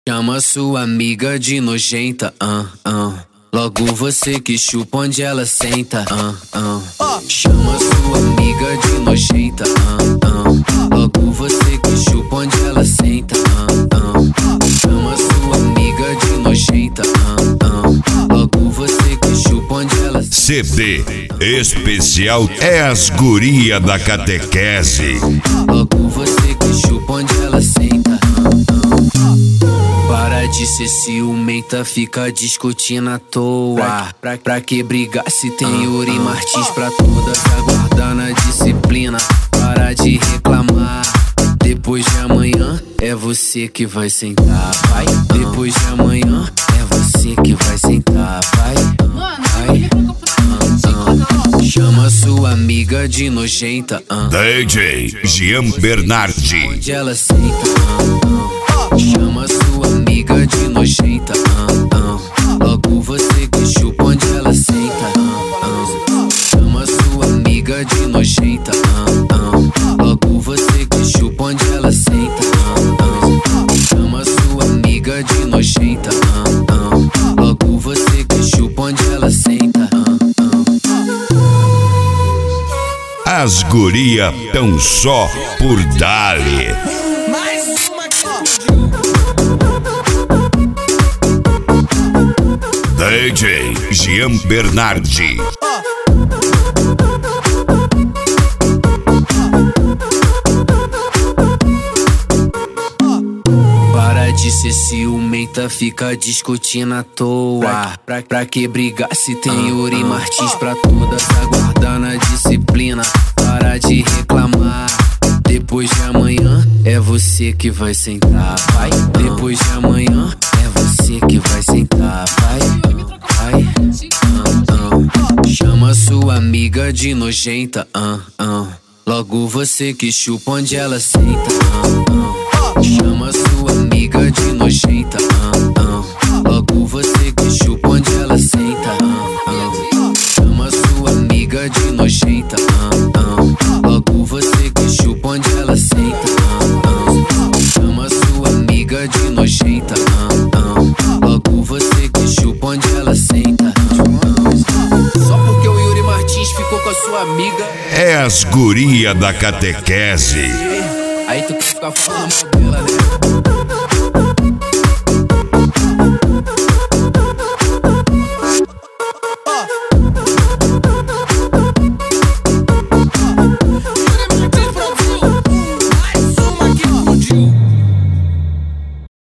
Chama sua amiga de nojenta, Logo você que chupa onde ela senta, Chama sua amiga de nojenta, Logo você que chupa onde ela senta, Chama sua amiga de nojenta, Logo você que chupa onde ela senta. CD especial é as guria da catequese. Logo você que chupa onde ela senta. Para de ser ciumenta, fica discutindo à toa. Pra que brigar se tem Yuri Martins pra toda tá guardando a disciplina. Para de reclamar, depois de amanhã é você que vai sentar, vai. Depois de amanhã é você que vai sentar, vai. Chama sua amiga de nojenta, DJ Jean Bernardi. onde ela senta, Chama sua amiga de nojenta, Logo você que chupa onde ela senta, Chama sua amiga de nojenta, Logo você que chupa onde ela senta, Chama sua amiga de nojenta, Logo você que chupa onde ela senta. As guria tão só por dali. DJ Jean Bernardi. Para de ser ciumenta, fica discutindo à toa. Pra que brigar se tem Yuri Martins pra toda tá guardando a disciplina. Para de reclamar, depois de amanhã é você que vai sentar, vai. Depois de amanhã é você que vai sentar, vai. Chama sua amiga de nojenta, Logo você que chupa onde ela senta, Chama sua amiga de nojenta, Logo você que chupa onde ela senta, Chama sua amiga de nojenta, Logo você que chupa onde ela senta, Chama sua amiga de nojenta, Logo você que chupa onde ela senta. Só porque o Yuri Martins ficou com a sua amiga É as guria da catequese. aí tu quer ficar falando mal dela, né?